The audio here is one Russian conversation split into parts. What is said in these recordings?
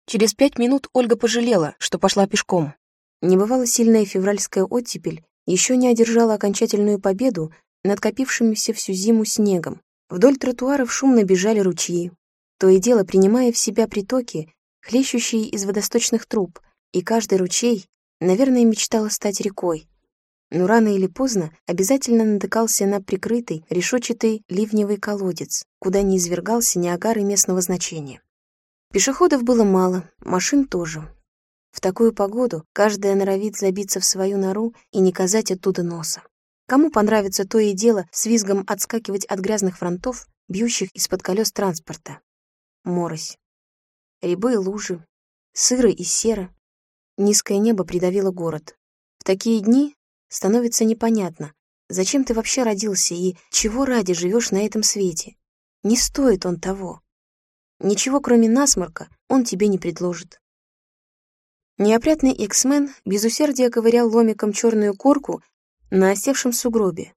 Через 5 минут Ольга пожалела, что пошла пешком. Небывало сильная февральская оттепель еще не одержала окончательную победу над копившимся всю зиму снегом. Вдоль тротуаров шумно бежали ручьи, то и дело принимая в себя притоки, хлещущие из водосточных труб, и каждый ручей, наверное, мечтал стать рекой. Но рано или поздно обязательно натыкался на прикрытый, решетчатый ливневый колодец, куда не извергался Ниагары местного значения. Пешеходов было мало, машин тоже. В такую погоду каждая норовит забиться в свою нору и не казать оттуда носа. Кому понравится то и дело с визгом отскакивать от грязных фронтов, бьющих из-под колес транспорта? Морось. Рябы и лужи. Сыро и серо. Низкое небо придавило город. В такие дни становится непонятно, зачем ты вообще родился и чего ради живешь на этом свете. Не стоит он того. Ничего, кроме насморка, он тебе не предложит. Неопрятный X-Men без усердия ковырял ломиком черную корку на осевшем сугробе.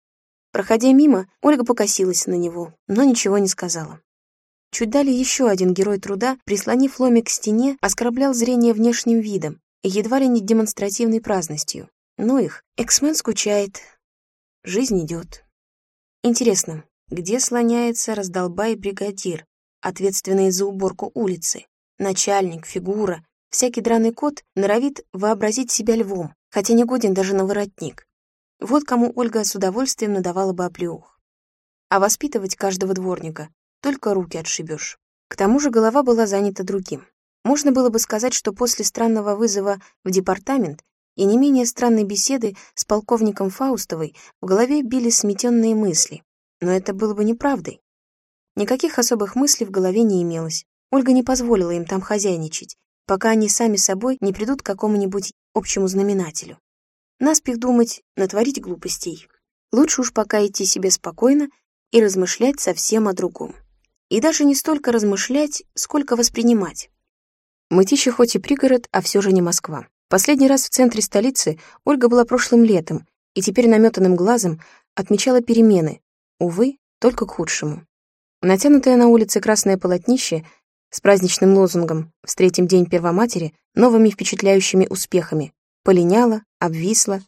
Проходя мимо, Ольга покосилась на него, но ничего не сказала. Чуть далее еще один герой труда, прислонив ломик к стене, оскорблял зрение внешним видом и едва ли не демонстративной праздностью. Ну их, X-Men скучает. Жизнь идет. Интересно, где слоняется раздолбай-бригадир, ответственный за уборку улицы? Начальник, фигура, всякий драный кот норовит вообразить себя львом, хотя не годен даже на воротник. Вот кому Ольга с удовольствием надавала бы оплеух. А воспитывать каждого дворника только руки отшибешь. К тому же голова была занята другим. Можно было бы сказать, что после странного вызова в департамент и не менее странной беседы с полковником Фаустовой в голове били сметенные мысли. Но это было бы неправдой. Никаких особых мыслей в голове не имелось. Ольга не позволила им там хозяйничать, пока они сами собой не придут к какому-нибудь общему знаменателю. Наспех думать, натворить глупостей. Лучше уж пока идти себе спокойно и размышлять совсем о другом. И даже не столько размышлять, сколько воспринимать. Мытищи хоть и пригород, а все же не Москва. Последний раз в центре столицы Ольга была прошлым летом, и теперь наметанным глазом отмечала перемены, увы, только к худшему. Натянутое на улице красное полотнище с праздничным лозунгом «Встретим День Первоматери» новыми впечатляющими успехами полиняло, обвисло,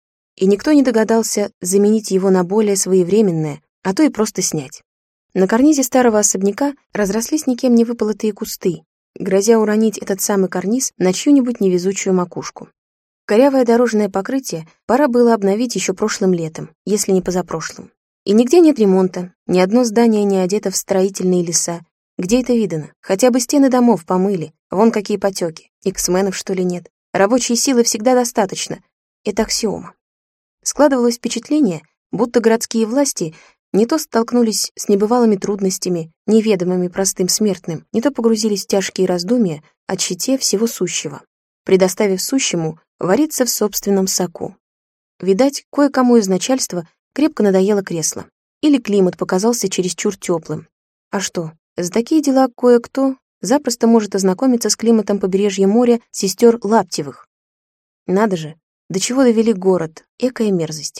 и никто не догадался заменить его на более своевременное, а то и просто снять. На карнизе старого особняка разрослись никем не выполотые кусты, грозя уронить этот самый карниз на чью-нибудь невезучую макушку. Корявое дорожное покрытие пора было обновить еще прошлым летом, если не позапрошлым. И нигде нет ремонта, ни одно здание не одето в строительные леса. Где это видано? Хотя бы стены домов помыли, вон какие потеки. Иксменов, что ли, нет? Рабочей силы всегда достаточно. Это аксиома. Складывалось впечатление, будто городские власти не то столкнулись с небывалыми трудностями, неведомыми простым смертным, не то погрузились в тяжкие раздумья о тщете всего сущего, предоставив сущему вариться в собственном соку. Видать, кое-кому из начальства крепко надоело кресло. Или климат показался чересчур теплым. А что, за такие дела кое-кто запросто может ознакомиться с климатом побережья моря сестер Лаптевых. Надо же, до чего довели город, экая мерзость.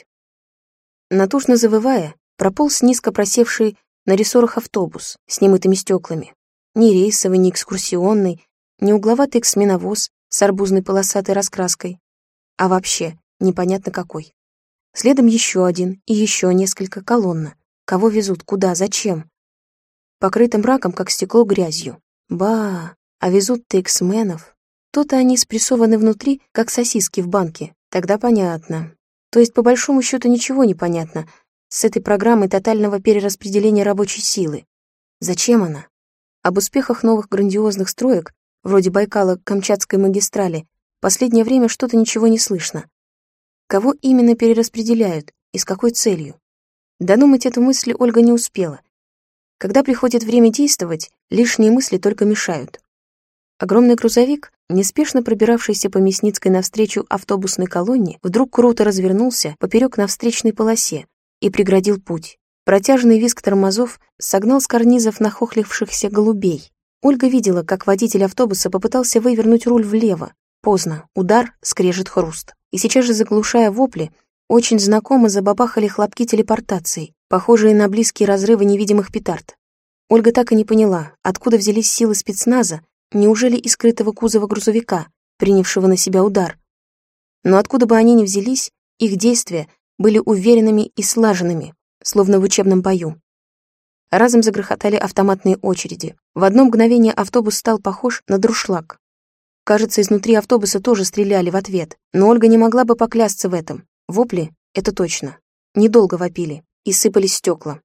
Натужно завывая, прополз низко просевший на рессорах автобус с немытыми стеклами. Ни рейсовый, ни экскурсионный, ни угловатый эксменовоз с арбузной полосатой раскраской. А вообще, непонятно какой. Следом еще один и еще несколько колонна. Кого везут, куда, зачем? Покрытым мраком, как стекло, грязью. Ба, а везут-то эксменов. То-то они спрессованы внутри, как сосиски в банке. Тогда понятно. То есть, по большому счету, ничего не понятно с этой программой тотального перераспределения рабочей силы. Зачем она? Об успехах новых грандиозных строек, вроде Байкало-Камчатской магистрали, последнее время что-то ничего не слышно. Кого именно перераспределяют и с какой целью? Додумать эту мысль Ольга не успела. Когда приходит время действовать, лишние мысли только мешают. Огромный грузовик, неспешно пробиравшийся по Мясницкой навстречу автобусной колонне, вдруг круто развернулся поперек на встречной полосе и преградил путь. Протяжный визг тормозов согнал с карнизов нахохлившихся голубей. Ольга видела, как водитель автобуса попытался вывернуть руль влево. Поздно. Удар, скрежет, хруст. И сейчас же, заглушая вопли, очень знакомо забабахали хлопки телепортации, похожие на близкие разрывы невидимых петард. Ольга так и не поняла, откуда взялись силы спецназа, Неужели из скрытого кузова грузовика, принявшего на себя удар? Но откуда бы они ни взялись, их действия были уверенными и слаженными, словно в учебном бою. Разом загрохотали автоматные очереди. В одно мгновение автобус стал похож на дуршлаг. Кажется, изнутри автобуса тоже стреляли в ответ, но Ольга не могла бы поклясться в этом. Вопли — это точно. Недолго вопили, и сыпались стекла.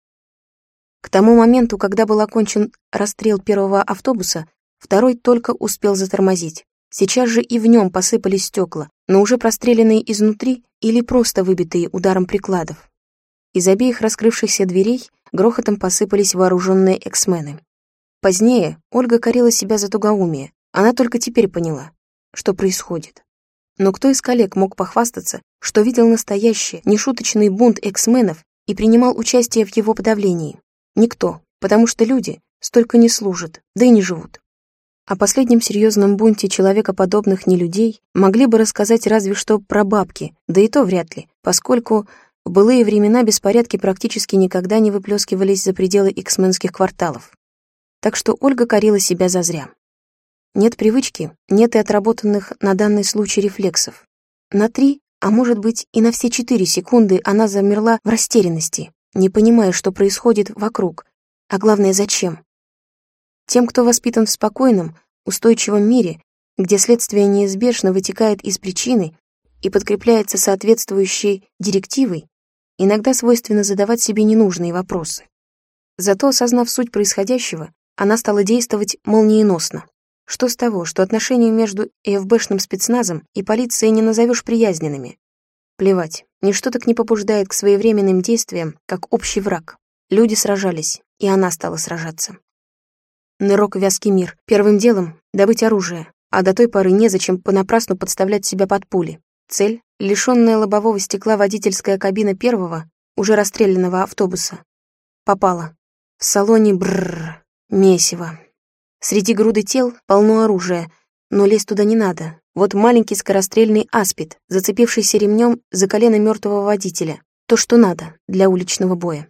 К тому моменту, когда был окончен расстрел первого автобуса, второй только успел затормозить. Сейчас же и в нем посыпались стекла, но уже простреленные изнутри или просто выбитые ударом прикладов. Из обеих раскрывшихся дверей грохотом посыпались вооруженные эксмены. Позднее Ольга корила себя за тугоумие. Она только теперь поняла, что происходит. Но кто из коллег мог похвастаться, что видел настоящий, нешуточный бунт эксменов и принимал участие в его подавлении? Никто, потому что люди столько не служат, да и не живут. О последнем серьезном бунте человекоподобных нелюдей могли бы рассказать разве что про бабки, да и то вряд ли, поскольку в былые времена беспорядки практически никогда не выплескивались за пределы иксменских кварталов. Так что Ольга корила себя зазря. Нет привычки, нет и отработанных на данный случай рефлексов. На 3, а может быть и на все 4 секунды она замерла в растерянности, не понимая, что происходит вокруг, а главное, зачем. Тем, кто воспитан в спокойном, устойчивом мире, где следствие неизбежно вытекает из причины и подкрепляется соответствующей директивой, иногда свойственно задавать себе ненужные вопросы. Зато, осознав суть происходящего, она стала действовать молниеносно. Что с того, что отношения между ФБшным спецназом и полицией не назовешь приязненными? Плевать, ничто так не побуждает к своевременным действиям, как общий враг. Люди сражались, и она стала сражаться. Нырок в вязкий мир. Первым делом — добыть оружие, а до той поры незачем понапрасну подставлять себя под пули. Цель — лишённая лобового стекла водительская кабина первого, уже расстрелянного автобуса. Попала. В салоне месиво. Среди груды тел полно оружия, но лезть туда не надо. Вот маленький скорострельный аспид, зацепившийся ремнем за колено мертвого водителя. То, что надо для уличного боя.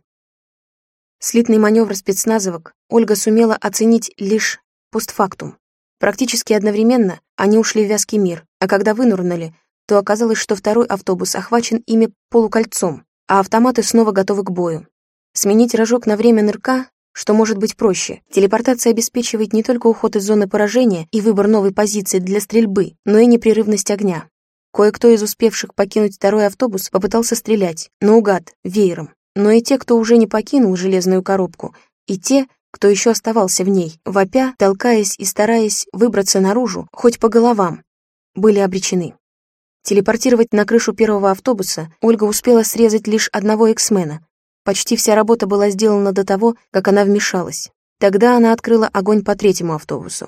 Слитный маневр спецназовок Ольга сумела оценить лишь постфактум. Практически одновременно они ушли в вязкий мир, а когда вынурнули, то оказалось, что второй автобус охвачен ими полукольцом, а автоматы снова готовы к бою. Сменить рожок на время нырка, что может быть проще. Телепортация обеспечивает не только уход из зоны поражения и выбор новой позиции для стрельбы, но и непрерывность огня. Кое-кто из успевших покинуть второй автобус попытался стрелять, наугад, веером. Но и те, кто уже не покинул железную коробку, и те, кто еще оставался в ней, вопя, толкаясь и стараясь выбраться наружу, хоть по головам, были обречены. Телепортировать на крышу первого автобуса Ольга успела срезать лишь одного эксмена. Почти вся работа была сделана до того, как она вмешалась. Тогда она открыла огонь по третьему автобусу.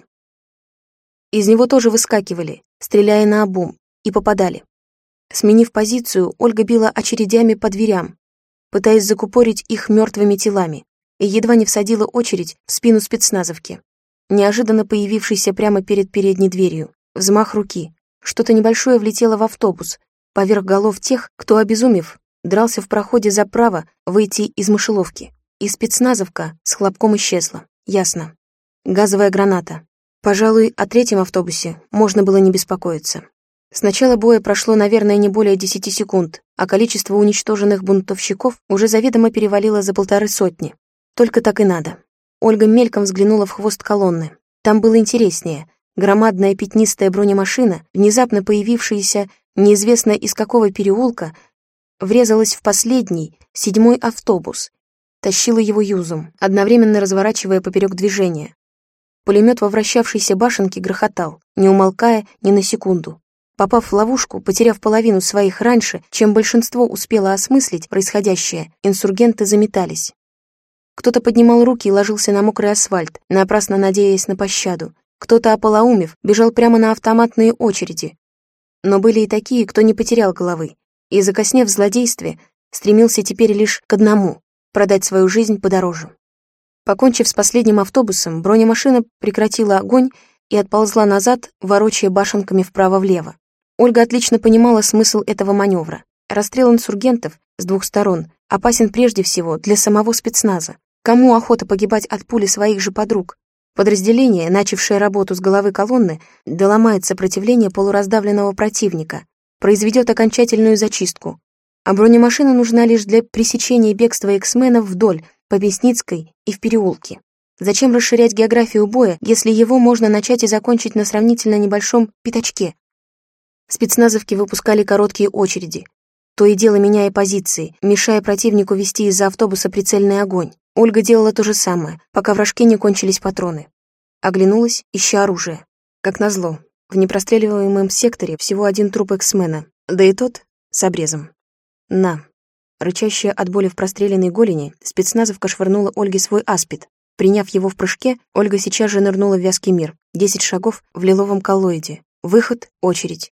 Из него тоже выскакивали, стреляя наобум, и попадали. Сменив позицию, Ольга била очередями по дверям, пытаясь закупорить их мертвыми телами, и едва не всадила очередь в спину спецназовки, неожиданно появившейся прямо перед передней дверью. Взмах руки. Что-то небольшое влетело в автобус, поверх голов тех, кто, обезумев, дрался в проходе за право выйти из мышеловки. И спецназовка с хлопком исчезла. Ясно. Газовая граната. Пожалуй, о третьем автобусе можно было не беспокоиться. С начала боя прошло, наверное, не более 10 секунд, а количество уничтоженных бунтовщиков уже заведомо перевалило за 150. Только так и надо. Ольга мельком взглянула в хвост колонны. Там было интереснее. Громадная пятнистая бронемашина, внезапно появившаяся неизвестно из какого переулка, врезалась в последний, 7-й автобус, тащила его юзом, одновременно разворачивая поперек движения. Пулемет во вращавшейся башенке грохотал, не умолкая ни на секунду. Попав в ловушку, потеряв половину своих раньше, чем большинство успело осмыслить происходящее, инсургенты заметались. Кто-то поднимал руки и ложился на мокрый асфальт, напрасно надеясь на пощаду. Кто-то, ополоумев, бежал прямо на автоматные очереди. Но были и такие, кто не потерял головы, и, закоснев в злодействе, стремился теперь лишь к одному — продать свою жизнь подороже. Покончив с последним автобусом, бронемашина прекратила огонь и отползла назад, ворочая башенками вправо-влево. Ольга отлично понимала смысл этого маневра. Расстрел инсургентов с 2 сторон опасен прежде всего для самого спецназа. Кому охота погибать от пули своих же подруг? Подразделение, начавшее работу с головы колонны, доломает сопротивление полураздавленного противника, произведет окончательную зачистку. А бронемашина нужна лишь для пресечения бегства X-менов вдоль, по Мясницкой и в переулке. Зачем расширять географию боя, если его можно начать и закончить на сравнительно небольшом пятачке? Спецназовки выпускали короткие очереди, то и дело меняя позиции, мешая противнику вести из-за автобуса прицельный огонь. Ольга делала то же самое, пока в рожке не кончились патроны. Оглянулась, ища оружие. Как назло, в непростреливаемом секторе всего один труп X-мена, да и тот с обрезом. На. Рычащая от боли в простреленной голени, спецназовка швырнула Ольге свой аспид. Приняв его в прыжке, Ольга сейчас же нырнула в вязкий мир. 10 шагов в лиловом коллоиде. Выход, очередь.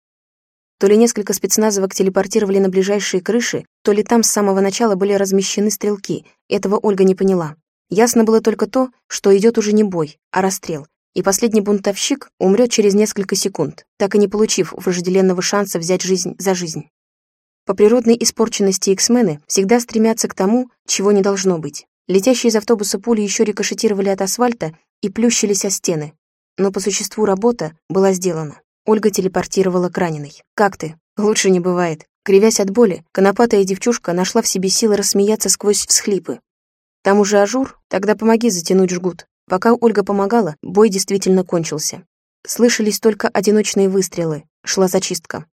То ли несколько спецназовок телепортировали на ближайшие крыши, то ли там с самого начала были размещены стрелки. Этого Ольга не поняла. Ясно было только то, что идет уже не бой, а расстрел. И последний бунтовщик умрет через несколько секунд, так и не получив вожделенного шанса взять жизнь за жизнь. По природной испорченности X-мены всегда стремятся к тому, чего не должно быть. Летящие из автобуса пули еще рикошетировали от асфальта и плющились о стены. Но по существу работа была сделана. Ольга телепортировала к раненой. «Как ты?» «Лучше не бывает». Кривясь от боли, конопатая девчушка нашла в себе силы рассмеяться сквозь всхлипы. «Там уже ажур? Тогда помоги затянуть жгут». Пока Ольга помогала, бой действительно кончился. Слышались только одиночные выстрелы. Шла зачистка.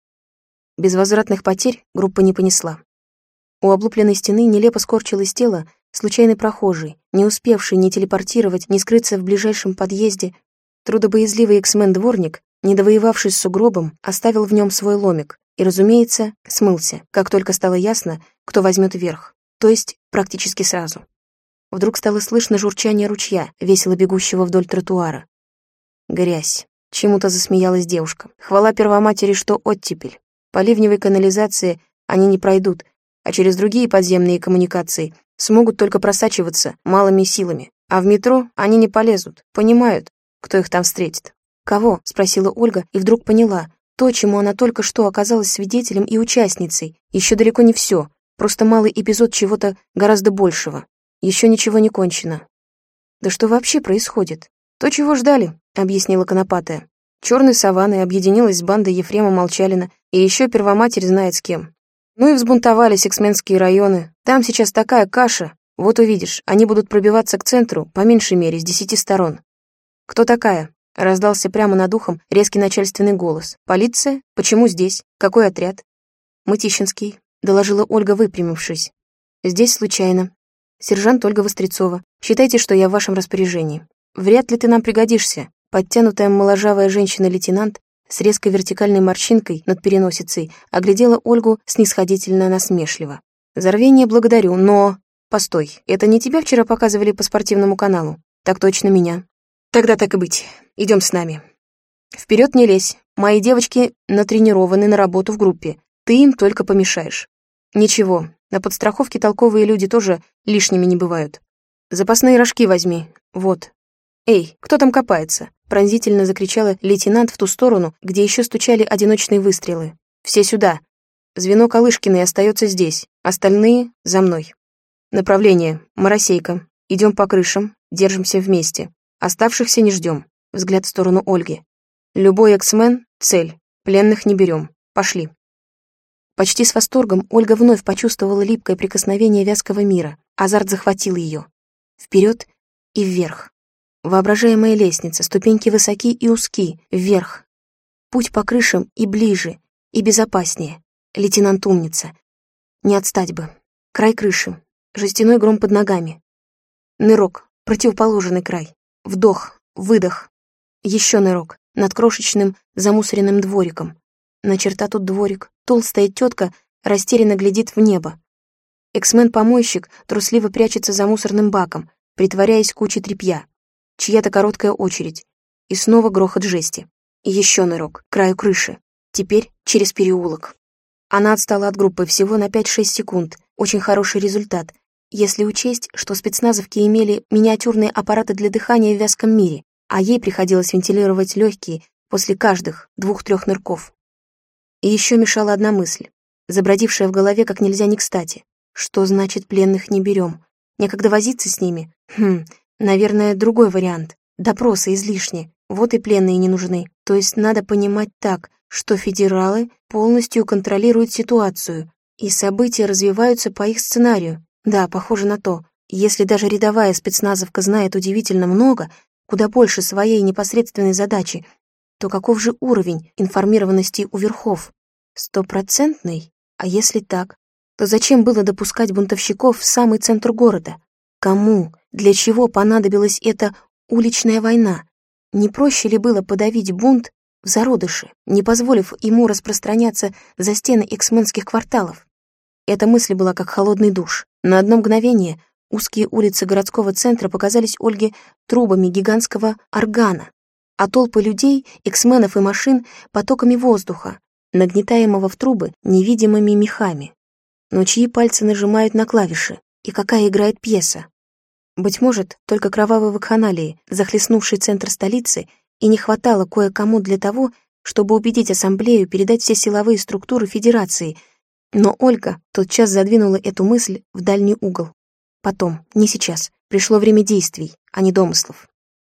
Безвозвратных потерь группа не понесла. У облупленной стены нелепо скорчилось тело случайный прохожий, не успевший ни телепортировать, ни скрыться в ближайшем подъезде. Трудобоязливый X-мен-дворник, не довоевавшись с сугробом, оставил в нем свой ломик и, разумеется, смылся, как только стало ясно, кто возьмет верх, то есть практически сразу. Вдруг стало слышно журчание ручья, весело бегущего вдоль тротуара. Грязь. Чему-то засмеялась девушка. Хвала Первоматери, что оттепель. По ливневой канализации они не пройдут, а через другие подземные коммуникации смогут только просачиваться малыми силами. А в метро они не полезут, понимают, кто их там встретит. «Кого?» — спросила Ольга и вдруг поняла. То, чему она только что оказалась свидетелем и участницей, еще далеко не все, просто малый эпизод чего-то гораздо большего. Еще ничего не кончено. «Да что вообще происходит?» «То, чего ждали», — объяснила Конопатая. «Черной саванной объединилась с бандой Ефрема Молчалина, и еще Первоматерь знает с кем. Ну и взбунтовались X-менские районы. Там сейчас такая каша. Вот увидишь, они будут пробиваться к центру, по меньшей мере, с 10 сторон». «Кто такая?» — раздался прямо над ухом резкий начальственный голос. «Полиция? Почему здесь? Какой отряд?» «Мытищинский», — доложила Ольга, выпрямившись. «Здесь случайно. Сержант Ольга Вострецова. Считайте, что я в вашем распоряжении. Вряд ли ты нам пригодишься». Подтянутая моложавая женщина-лейтенант с резкой вертикальной морщинкой над переносицей оглядела Ольгу снисходительно насмешливо. «За рвение благодарю, но...» «Постой, это не тебя вчера показывали по спортивному каналу?» «Так точно меня». «Тогда так и быть. Идем с нами». «Вперед не лезь. Мои девочки натренированы на работу в группе. Ты им только помешаешь». «Ничего, на подстраховке толковые люди тоже лишними не бывают. Запасные рожки возьми. Вот». «Эй, кто там копается?» — пронзительно закричала лейтенант в ту сторону, где еще стучали одиночные выстрелы. «Все сюда. Звено Калышкиной остается здесь. Остальные — за мной. Направление — Моросейка. Идем по крышам, держимся вместе. Оставшихся не ждем». Взгляд в сторону Ольги. «Любой X-мен — цель. Пленных не берем. Пошли». Почти с восторгом Ольга вновь почувствовала липкое прикосновение вязкого мира. Азарт захватил ее. Вперед и вверх. Воображаемая лестница, ступеньки высоки и узки, вверх. Путь по крышам и ближе, и безопаснее. Лейтенант умница. Не отстать бы. Край крыши. Жестяной гром под ногами. Нырок. Противоположный край. Вдох. Выдох. Еще нырок. Над крошечным замусоренным двориком. На черта тут дворик. Толстая тетка растерянно глядит в небо. X-мен-помойщик трусливо прячется за мусорным баком, притворяясь кучей тряпья. Чья-то короткая очередь. И снова грохот жести. И еще нырок, к краю крыши. Теперь через переулок. Она отстала от группы всего на 5-6 секунд. Очень хороший результат, если учесть, что спецназовки имели миниатюрные аппараты для дыхания в вязком мире, а ей приходилось вентилировать легкие после каждых 2-3 нырков. И еще мешала одна мысль, забродившая в голове как нельзя не кстати. Что значит пленных не берем? Некогда возиться с ними? Наверное, другой вариант. Допросы излишни. Вот и пленные не нужны. То есть надо понимать так, что федералы полностью контролируют ситуацию, и события развиваются по их сценарию. Да, похоже на то. Если даже рядовая спецназовка знает удивительно много, куда больше своей непосредственной задачи, то каков же уровень информированности у верхов? 100%? А если так, то зачем было допускать бунтовщиков в самый центр города? Кому, для чего понадобилась эта уличная война? Не проще ли было подавить бунт в зародыше, не позволив ему распространяться за стены эксменских кварталов? Эта мысль была как холодный душ. На одно мгновение узкие улицы городского центра показались Ольге трубами гигантского органа, а толпы людей, эксменов и машин потоками воздуха, нагнетаемого в трубы невидимыми мехами. Но чьи пальцы нажимают на клавиши, и какая играет пьеса? Быть может, только кровавой вакханалии, захлестнувшей центр столицы, и не хватало кое-кому для того, чтобы убедить ассамблею передать все силовые структуры Федерации, но Ольга тотчас задвинула эту мысль в дальний угол. Потом, не сейчас, пришло время действий, а не домыслов.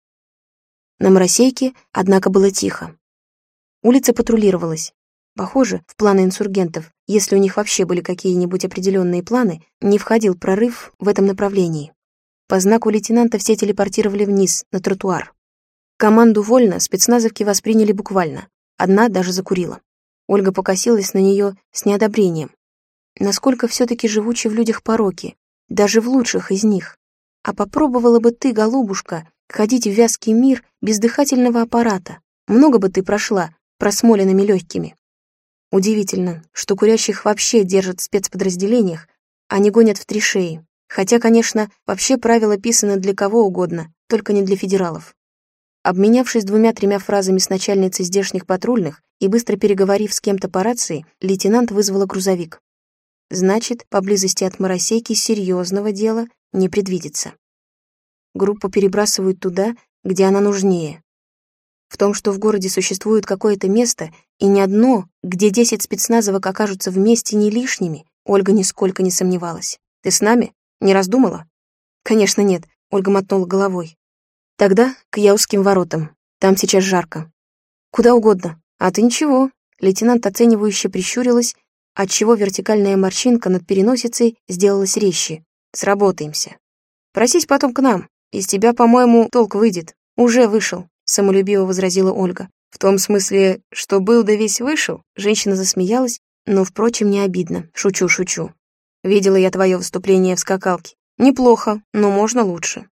На Моросейке, однако, было тихо. Улица патрулировалась. Похоже, в планы инсургентов, если у них вообще были какие-нибудь определенные планы, не входил прорыв в этом направлении. По знаку лейтенанта все телепортировали вниз, на тротуар. Команду «Вольно» спецназовки восприняли буквально. Одна даже закурила. Ольга покосилась на нее с неодобрением. Насколько все-таки живучи в людях пороки, даже в лучших из них. А попробовала бы ты, голубушка, ходить в вязкий мир без дыхательного аппарата. Много бы ты прошла просмоленными легкими. Удивительно, что курящих вообще держат в спецподразделениях, а не гонят в траншеи. Хотя, конечно, вообще правила писаны для кого угодно, только не для федералов. Обменявшись 2-3 фразами с начальницей здешних патрульных и быстро переговорив с кем-то по рации, лейтенант вызвала грузовик. Значит, поблизости от Моросейки серьезного дела не предвидится. Группу перебрасывают туда, где она нужнее. В том, что в городе существует какое-то место, и не одно, где 10 спецназовок окажутся вместе не лишними, Ольга нисколько не сомневалась. «Ты с нами? Не раздумала?» «Конечно нет», — Ольга мотнула головой. «Тогда к Яузским воротам. Там сейчас жарко». «Куда угодно. А ты ничего». Лейтенант оценивающе прищурилась, отчего вертикальная морщинка над переносицей сделалась резче. «Сработаемся. Просись потом к нам. Из тебя, по-моему, толк выйдет. Уже вышел», — самолюбиво возразила Ольга. «В том смысле, что был да весь вышел?» Женщина засмеялась, но, впрочем, не обидно. «Шучу. Видела я твое выступление в скакалке. Неплохо, но можно лучше».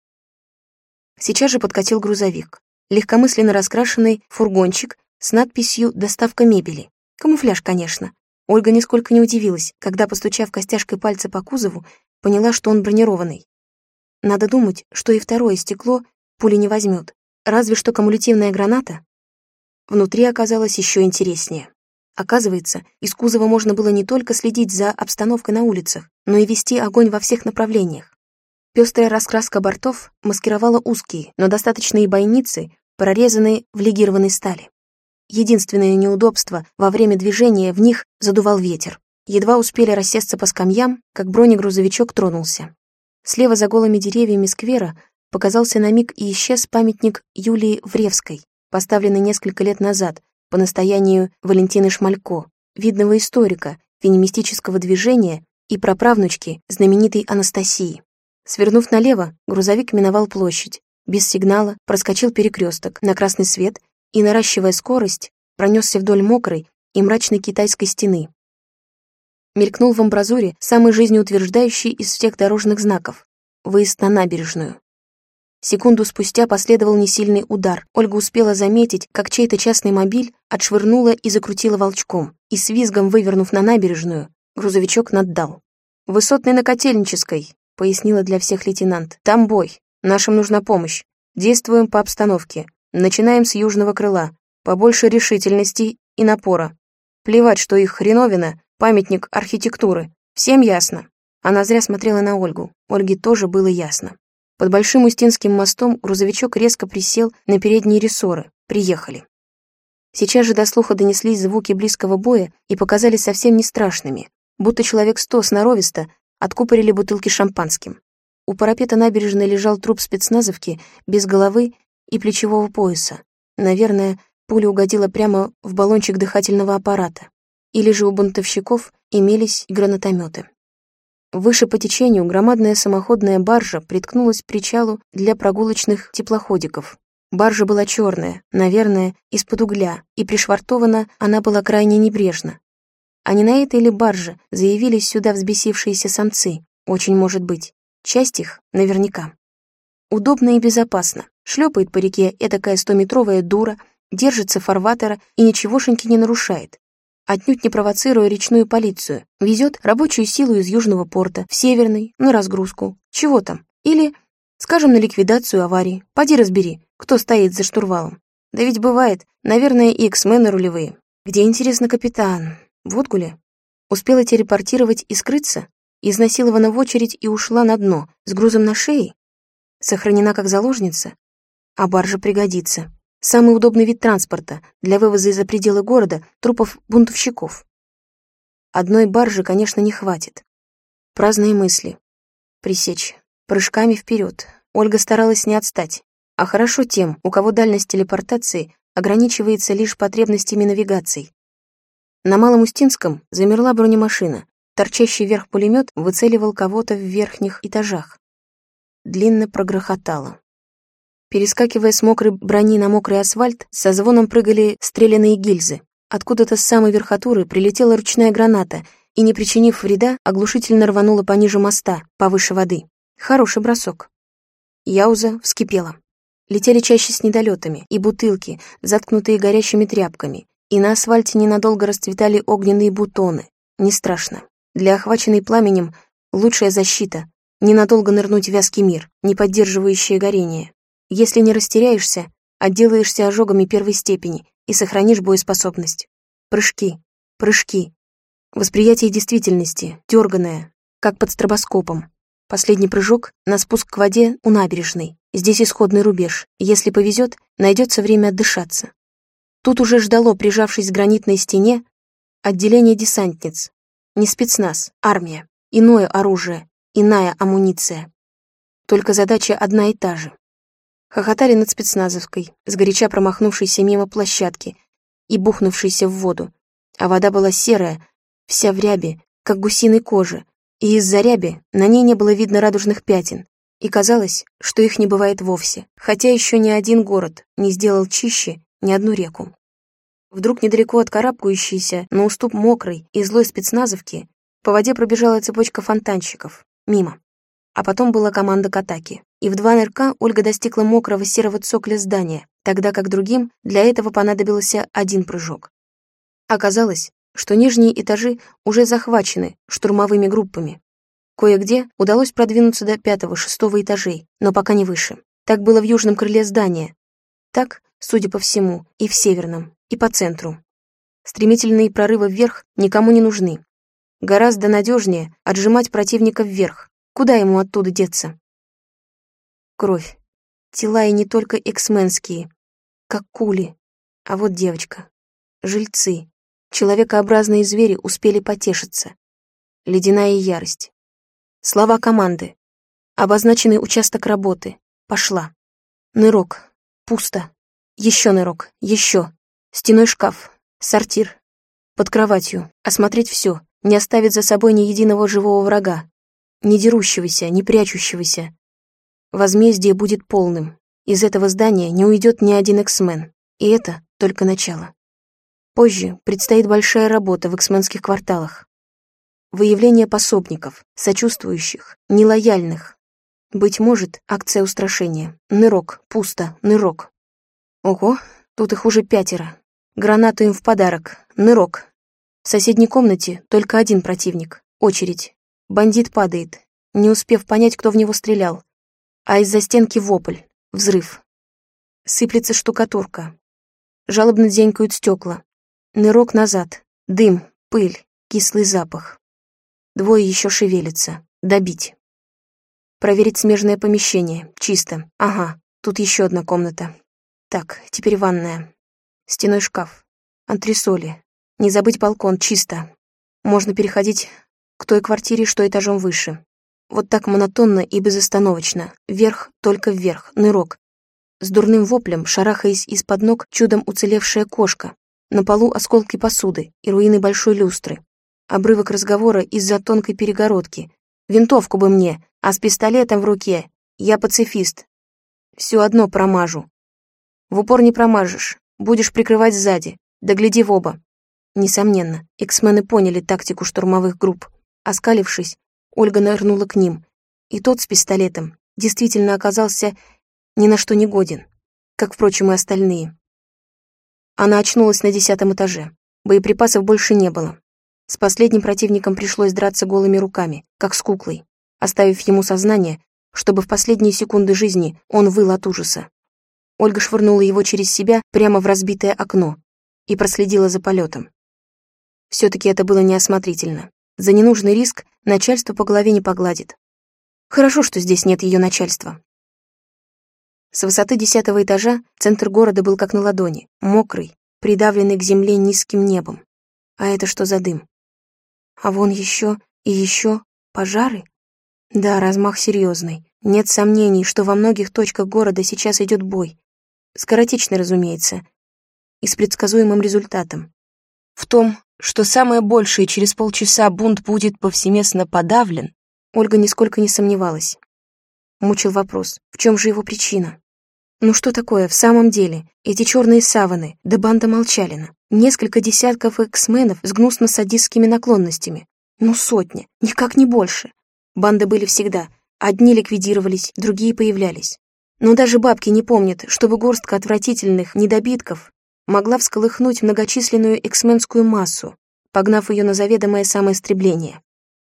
Сейчас же подкатил грузовик. Легкомысленно раскрашенный фургончик с надписью «Доставка мебели». Камуфляж, конечно. Ольга нисколько не удивилась, когда, постучав костяшкой пальца по кузову, поняла, что он бронированный. Надо думать, что и второе стекло пули не возьмет. Разве что кумулятивная граната. Внутри оказалось еще интереснее. Оказывается, из кузова можно было не только следить за обстановкой на улицах, но и вести огонь во всех направлениях. Пестрая раскраска бортов маскировала узкие, но достаточные бойницы, прорезанные в легированной стали. Единственное неудобство — во время движения в них задувал ветер. Едва успели рассесться по скамьям, как бронегрузовичок тронулся. Слева за голыми деревьями сквера показался на миг и исчез памятник Юлии Вревской, поставленный несколько лет назад по настоянию Валентины Шмалько, видного историка феминистического движения и праправнучки знаменитой Анастасии. Свернув налево, грузовик миновал площадь, без сигнала проскочил перекресток на красный свет и, наращивая скорость, пронесся вдоль мокрой и мрачной китайской стены. Мелькнул в амбразуре самый жизнеутверждающий из всех дорожных знаков — выезд на набережную. Секунду спустя последовал несильный удар. Ольга успела заметить, как чей-то частный мобиль отшвырнула и закрутила волчком, и с визгом вывернув на набережную, грузовичок наддал. «Высотный на Котельнической», — пояснила для всех лейтенант. «Там бой. Нашим нужна помощь. Действуем по обстановке. Начинаем с южного крыла. Побольше решительности и напора. Плевать, что их хреновина — памятник архитектуры. Всем ясно?» Она зря смотрела на Ольгу. Ольге тоже было ясно. Под Большим Устинским мостом грузовичок резко присел на передние рессоры. Приехали. Сейчас же до слуха донеслись звуки близкого боя и показались совсем не страшными, будто человек 100 сноровисто откупорили бутылки шампанским. У парапета набережной лежал труп спецназовки без головы и плечевого пояса. Наверное, пуля угодила прямо в баллончик дыхательного аппарата. Или же у бунтовщиков имелись гранатометы. Выше по течению громадная самоходная баржа приткнулась к причалу для прогулочных теплоходиков. Баржа была черная, наверное, из-под угля, и пришвартована она была крайне небрежно. А не на этой ли барже заявились сюда взбесившиеся самцы? Очень может быть. Часть их наверняка. Удобно и безопасно. Шлепает по реке этакая 100-метровая дура, держится фарватера и ничегошеньки не нарушает. Отнюдь не провоцируя речную полицию, везет рабочую силу из Южного порта в Северный на разгрузку. Чего там? Или, скажем, на ликвидацию аварии. Поди разбери, кто стоит за штурвалом. Да ведь бывает, наверное, и эксмены рулевые. Где, интересно, капитан? В Отгуле? Успела телепортировать и скрыться? Изнасилована в очередь и ушла на дно с грузом на шее? Сохранена как заложница? А баржа пригодится. Самый удобный вид транспорта для вывоза за пределы города трупов бунтовщиков. Одной баржи, конечно, не хватит. Праздные мысли. Пресечь. Прыжками вперед. Ольга старалась не отстать. А хорошо тем, у кого дальность телепортации ограничивается лишь потребностями навигации. На Малом Устинском замерла бронемашина. Торчащий вверх пулемет выцеливал кого-то в верхних этажах. Длинно прогрохотало. Перескакивая с мокрой брони на мокрый асфальт, со звоном прыгали стрелянные гильзы. Откуда-то с самой верхотуры прилетела ручная граната и, не причинив вреда, оглушительно рванула пониже моста, повыше воды. Хороший бросок. Яуза вскипела. Летели чаще с недолетами, и бутылки, заткнутые горящими тряпками, и на асфальте ненадолго расцветали огненные бутоны. Не страшно. Для охваченной пламенем лучшая защита — ненадолго нырнуть в вязкий мир, не поддерживающее горение. Если не растеряешься, отделаешься ожогами первой степени и сохранишь боеспособность. Прыжки, прыжки. Восприятие действительности, дерганое, как под стробоскопом. Последний прыжок на спуск к воде у набережной. Здесь исходный рубеж. Если повезет, найдется время отдышаться. Тут уже ждало, прижавшись к гранитной стене, отделение десантниц. Не спецназ, армия. Иное оружие, иная амуниция. Только задача одна и та же. Хохотали над спецназовкой, сгоряча промахнувшейся мимо площадки и бухнувшейся в воду. А вода была серая, вся в ряби, как гусиной кожи, и из-за ряби на ней не было видно радужных пятен, и казалось, что их не бывает вовсе, хотя еще ни один город не сделал чище ни одну реку. Вдруг недалеко от карабкающейся на уступ мокрой и злой спецназовки по воде пробежала цепочка фонтанщиков. Мимо. А потом была команда к атаке. И в 2 нырка Ольга достигла мокрого серого цокля здания, тогда как другим для этого понадобился 1 прыжок. Оказалось, что нижние этажи уже захвачены штурмовыми группами. Кое-где удалось продвинуться до 5-6 этажей, но пока не выше. Так было в южном крыле здания. Так, судя по всему, и в северном, и по центру. Стремительные прорывы вверх никому не нужны. Гораздо надежнее отжимать противника вверх. Куда ему оттуда деться? Кровь. Тела и не только эксменские. Как кули. А вот девочка. Жильцы. Человекообразные звери успели потешиться. Ледяная ярость. Слова команды. Обозначенный участок работы. Пошла. Нырок. Пусто. Еще нырок. Еще. Стеной шкаф. Сортир. Под кроватью. Осмотреть все. Не оставить за собой ни единого живого врага. Не дерущегося, не прячущегося. Возмездие будет полным. Из этого здания не уйдет ни один эксмен. И это только начало. Позже предстоит большая работа в эксменских кварталах. Выявление пособников, сочувствующих, нелояльных. Быть может, акция устрашения. Нырок, пусто, нырок. Ого, тут их уже 5. Гранату им в подарок. Нырок. В соседней комнате только 1 противник. Очередь. Бандит падает, не успев понять, кто в него стрелял. А из-за стенки вопль, взрыв. Сыплется штукатурка. Жалобно дзенькают стекла. Нырок назад. Дым, пыль, кислый запах. 2 еще шевелятся. Добить. Проверить смежное помещение. Чисто. Ага, тут еще 1 комната. Так, теперь ванная. Стеной шкаф. Антресоли. Не забыть балкон. Чисто. Можно переходить к той квартире, что этажом выше. Вот так монотонно и безостановочно. Вверх, только вверх, нырок. С дурным воплем, шарахаясь из-под ног, чудом уцелевшая кошка. На полу осколки посуды и руины большой люстры. Обрывок разговора из-за тонкой перегородки. «Винтовку бы мне, а с пистолетом в руке. Я пацифист. Все одно промажу». «В упор не промажешь. Будешь прикрывать сзади. Да гляди в оба». Несомненно, эксмены поняли тактику штурмовых групп. Оскалившись, Ольга нырнула к ним. И тот с пистолетом действительно оказался ни на что не годен, как, впрочем, и остальные. Она очнулась на 10-м этаже. Боеприпасов больше не было. С последним противником пришлось драться голыми руками, как с куклой, оставив ему сознание, чтобы в последние секунды жизни он выл от ужаса. Ольга швырнула его через себя прямо в разбитое окно и проследила за полетом. Все-таки это было неосмотрительно. За ненужный риск начальство по голове не погладит. Хорошо, что здесь нет ее начальства. С высоты 10-го этажа центр города был как на ладони, мокрый, придавленный к земле низким небом. А это что за дым? А вон еще и еще пожары? Да, размах серьезный. Нет сомнений, что во многих точках города сейчас идет бой. Скоротечный, разумеется, и с предсказуемым результатом. В том, что самое большее через полчаса бунт будет повсеместно подавлен, Ольга нисколько не сомневалась. Мучил вопрос, в чем же его причина? Ну что такое в самом деле эти черные саваны, да банда Молчалина? Несколько десятков эксменов с гнусно-садистскими наклонностями. Ну сотни, никак не больше. Банды были всегда. Одни ликвидировались, другие появлялись. Но даже бабки не помнят, чтобы горстка отвратительных недобитков могла всколыхнуть многочисленную эксменскую массу, погнав ее на заведомое самоистребление.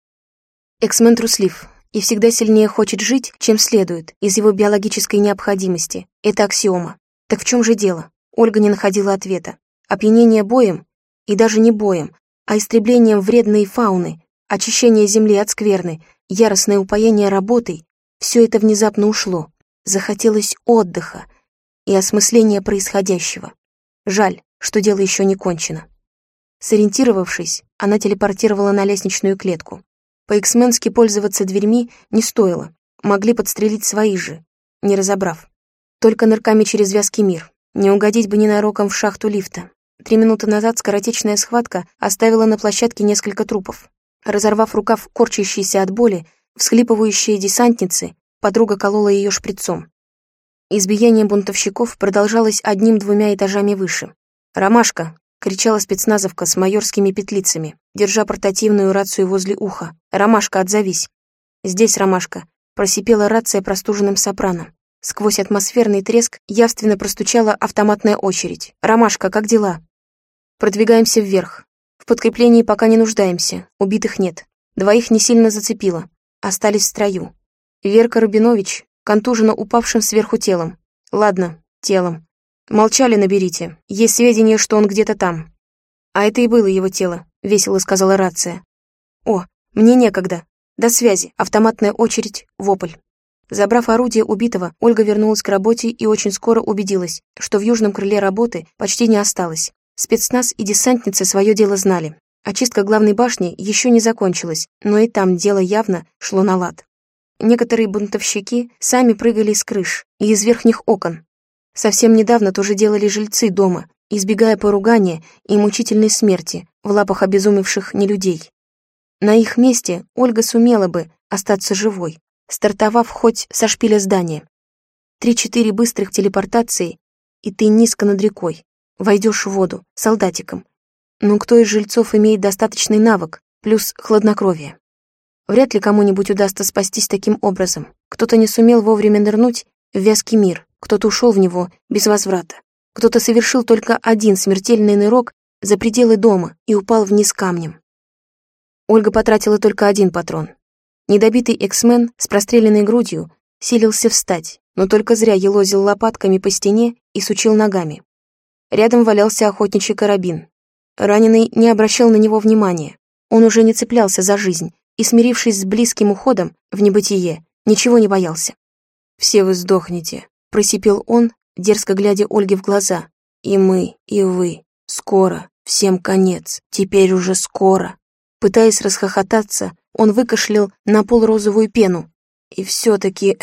Эксмен труслив и всегда сильнее хочет жить, чем следует, из его биологической необходимости. Это аксиома. Так в чем же дело? Ольга не находила ответа. Опьянение боем, и даже не боем, а истреблением вредной фауны, очищение земли от скверны, яростное упоение работой — все это внезапно ушло. Захотелось отдыха и осмысления происходящего. Жаль, что дело еще не кончено. Сориентировавшись, она телепортировала на лестничную клетку. По-эксменски пользоваться дверьми не стоило, могли подстрелить свои же, не разобрав. Только нырками через вязкий мир, не угодить бы ненароком в шахту лифта. 3 минуты назад скоротечная схватка оставила на площадке несколько трупов. Разорвав рукав корчащейся от боли, всхлипывающие десантницы, подруга колола ее шприцом. Избиение бунтовщиков продолжалось 1-2 этажами выше. «Ромашка!» — кричала спецназовка с майорскими петлицами, держа портативную рацию возле уха. «Ромашка, отзовись!» «Здесь, Ромашка!» — просипела рация простуженным сопрано. Сквозь атмосферный треск явственно простучала автоматная очередь. «Ромашка, как дела?» «Продвигаемся вверх. В подкреплении пока не нуждаемся, убитых нет. 2 не сильно зацепило. Остались в строю. Верка Рубинович контужена упавшим сверху телом. Ладно, телом. Молчали наберите. Есть сведения, что он где-то там». «А это и было его тело», — весело сказала рация. «О, мне некогда. До связи. Автоматная очередь, вопль». Забрав орудие убитого, Ольга вернулась к работе и очень скоро убедилась, что в южном крыле работы почти не осталось. Спецназ и десантницы свое дело знали. Очистка главной башни еще не закончилась, но и там дело явно шло на лад. Некоторые бунтовщики сами прыгали с крыш и из верхних окон. Совсем недавно то же делали жильцы дома, избегая поругания и мучительной смерти в лапах обезумевших нелюдей. На их месте Ольга сумела бы остаться живой, стартовав хоть со шпиля здания. 3-4 быстрых телепортации, и ты низко над рекой, войдешь в воду, солдатиком. Но кто из жильцов имеет достаточный навык, плюс хладнокровие? Вряд ли кому-нибудь удастся спастись таким образом. Кто-то не сумел вовремя нырнуть в вязкий мир, кто-то ушел в него без возврата. Кто-то совершил только один смертельный нырок за пределы дома и упал вниз камнем. Ольга потратила только 1 патрон. Недобитый эксмен с простреленной грудью силился встать, но только зря елозил лопатками по стене и сучил ногами. Рядом валялся охотничий карабин. Раненый не обращал на него внимания. Он уже не цеплялся за жизнь и, смирившись с близким уходом в небытие, ничего не боялся. «Все вы сдохнете», — просипел он, дерзко глядя Ольге в глаза. «И мы, и вы. Скоро. Всем конец. Теперь уже скоро». Пытаясь расхохотаться, Он выкашлял на пол розовую пену. И все-таки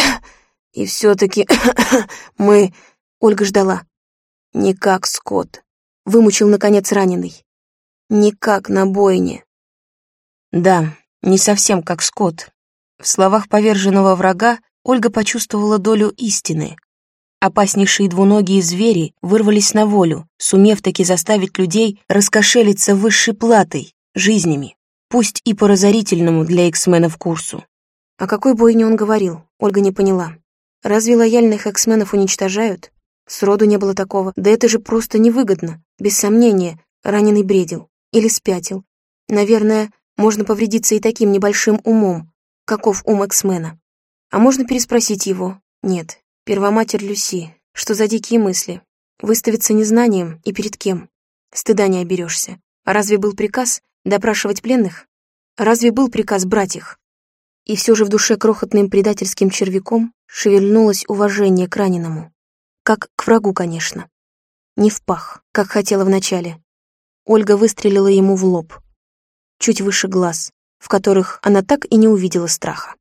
мы... Ольга ждала. Не как Скотт. Вымучил, наконец, раненый. Не как на бойне. Да, не совсем как Скотт. В словах поверженного врага Ольга почувствовала долю истины. Опаснейшие двуногие звери вырвались на волю, сумев таки заставить людей раскошелиться высшей платой, жизнями, пусть и по разорительному для эксменов курсу. О какой бойне он говорил, Ольга не поняла. Разве лояльных эксменов уничтожают? Сроду не было такого, да это же просто невыгодно. Без сомнения, раненый бредил или спятил. Наверное, можно повредиться и таким небольшим умом, каков ум эксмена. А можно переспросить его? Нет. Первоматерь Люси, что за дикие мысли? Выставиться незнанием и перед кем? Стыда не оберешься. А разве был приказ допрашивать пленных? Разве был приказ брать их? И все же в душе крохотным предательским червяком шевельнулось уважение к раненому. Как к врагу, конечно. Не в пах, как хотела вначале. Ольга выстрелила ему в лоб. Чуть выше глаз, в которых она так и не увидела страха.